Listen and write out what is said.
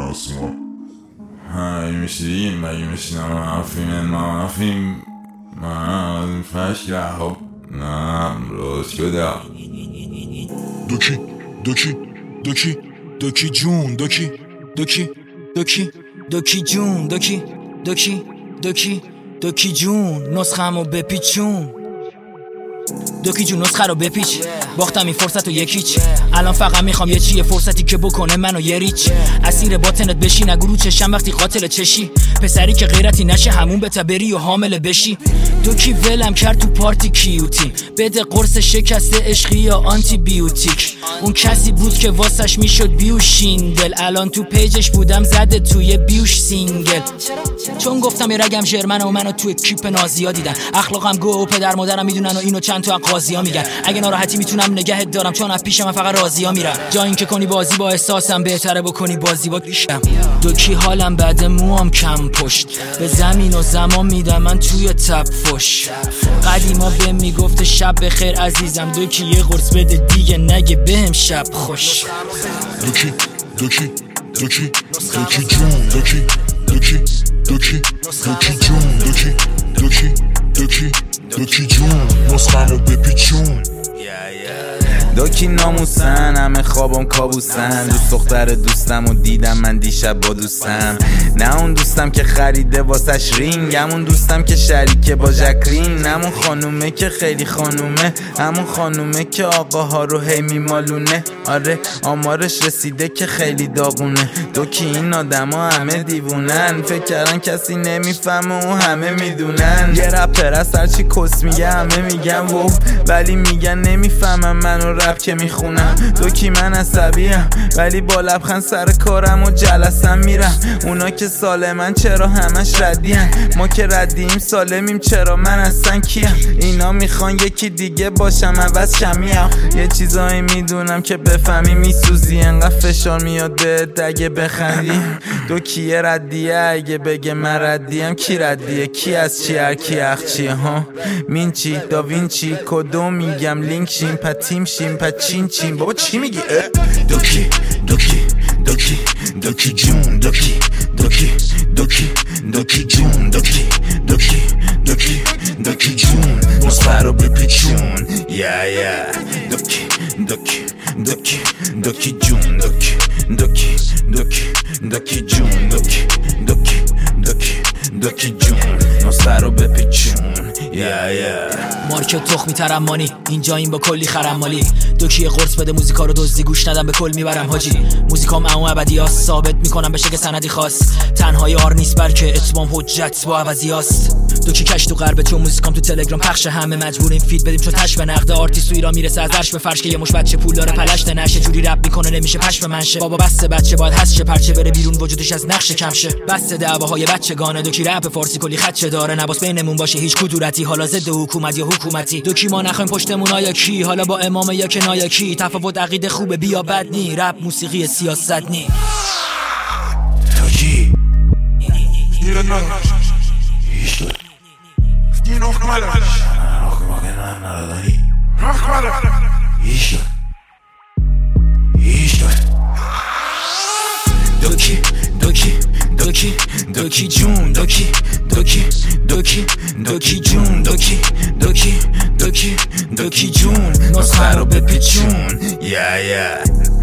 آسمان مگه میشیم مافیم من فشل خب نه روز شده دوکی جون دوکی جون دوکی جون نسخه‌مو بپیچون دوکی جون نسخه رو بپیچ باختم این فرصت و یکیچ الان فقط میخوام یه چیه فرصتی که بکنه منو یه ریچ اسیر باطنت بشی نگو رو چشم وقتی قاتل چشی پسری که غیرتی نشه همون بتا بری و حامل بشی دوکی ولم کرد تو پارتی کیوتی بده قرص شکسته عشقی یا آنتی بیوتیک اون کسی بود که واسش میشد بیوشین دل الان تو پیجش بودم زده توی بیوش سینگل چون گفتم یه رگم ژرمنه و منو توی کیپ نازیا دیدن اخلاقم گو و پدر مادرم میدونن و اینو چند تا قاضیا میگن اگه ناراحتی میتونم نگهت دارم چون از پیش من فقط راضیا میرم جا اینکه کنی بازی با احساسم بهتره بکنی بازی با ریشم دوکی حالم بعد موام کم پشت به زمین و زمان میدم من توی تپ فش قدیما به میگفت شب بخیر عزیزم دوکی یه قرص بده دیگه نگه بهم شب خوش دوکی جون دوکی جون نسخه‌مو بپیچون دوکی ناموسن همه خوابم کابوسن دوست دختر دوستم و دیدم من دیشب با دوستم نه اون دوستم که خریده واسش رینگ همون دوستم که شریکه با جکرین همون خانومه که خیلی خانومه همون خانومه که آقاها رو هی میمالونه آره آمارش رسیده که خیلی داغونه دوکی این آدم ها همه دیوونن فکر کردن کسی نمیفهمه و همه میدونن یه رپر از هرچی کس میگه همه میگن وو ولی میگن نمیفهمم منو رپ که میخونم دوکی من عصبیم ولی با لبخند سر کارم و جلسم میرم اونا که سالمن چرا همش ردیم ما که ردیم سالمیم چرا من اصلا کیم اینا میخوان یکی دیگه باشم عوض شمیم یه چیزایی میدونم که بفهمی میسوزی انقدر فشار میاد بهت اگه بخندی دوکی یه ردیه اگه بگه من ردیم کی ردیه کی از چی هر کی اخ چیه ها مینچی داوینچی کدوم میگم لینک شیم پتیم شیم چین بابا چی میگی دوکی جون دوکی جون دوکی جون نسخه رو بپیچون دوکی جون دوکی جون دوکی جون نسخه رو بپیچون مارکت تخمی ترمانی اینجا این با کلی خرمالی دوکی قرص بده موزیکا رو دزدی گوش ندم به کل میبرم حاجی موزیکام اما ابدیاست ثابت میکنم بشه که سندی خاص تنهای آر نیست بلکه اتمام حجت با عوضیاست دوکی کش تو غربه چون موزیکام تو تلگرام پخش همه مجبوریم فید بدیم چون تش به نقد آرتیست تو ایران میرسه از عرش به فرش که یه مش بچه پول داره پلشت نشه جوری رپ میکنه نمیشه پش به منشه بابا بس بچه باید هست پرچه بره بیرون وجودش از نقش کمشه بس دعواهای بچگانه دوکی رپ فارسی کلی خدشه داره نباس بینمون باشه هیچ کدورتی حالا ضد حکومت یا حکومتی دوکی ما نخوایم پشتمون آیا کی حالا با امام یا کنایه کی تفاوت عقیده خوبه بیا بد نی رپ موسیقی سیاست نی دوکی دوکی جون دوکی جون دوکی جون نسخه رو بپیچون